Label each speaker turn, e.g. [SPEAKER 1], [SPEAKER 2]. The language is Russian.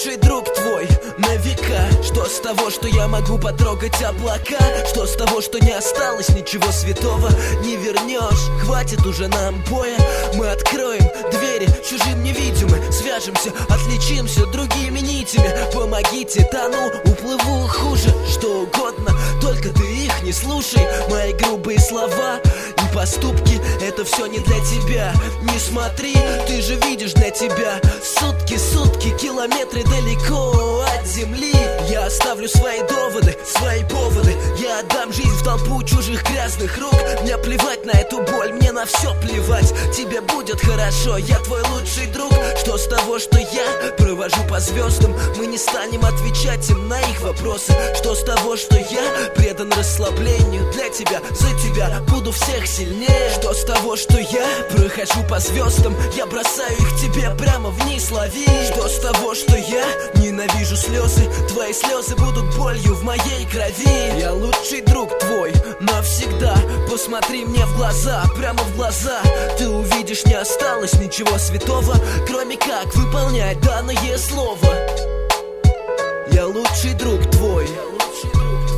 [SPEAKER 1] лучший друг твой на века. Что с того, что я могу потрогать облака? Что с того, что не осталось ничего святого? Не вернешь, хватит уже нам боя. Мы откроем двери чужим невидимым, свяжемся, отличимся другими нитями. Помогите, тону, уплыву хуже. Что угодно, только ты их не слушай. Мои грубые слова и поступки — это все не для тебя. Не смотри, ты же видишь, для тебя сутки, километры далеко от земли. Я оставлю свои доводы, свои поводы. Я отдам жизнь в толпу чужих грязных рук. Мне плевать на эту боль, мне на все плевать. Тебе будет хорошо, я твой лучший друг. Что с того, что я провожу по звездам? Мы не станем отвечать им на их вопросы. Что с того, что я предан расслаблению? Для тебя, за тебя буду всех сильнее. Что с того, что я прохожу по звездам? Я бросаю их тебе прямо вниз, лови. Что с того, что я ненавижу слезы? Твои слезы будут болью в моей крови. Я лучший друг твой навсегда. Посмотри мне в глаза, прямо в глаза. Ты увидишь, не осталось ничего святого, кроме как выполнять данное слово. Я лучший друг твой.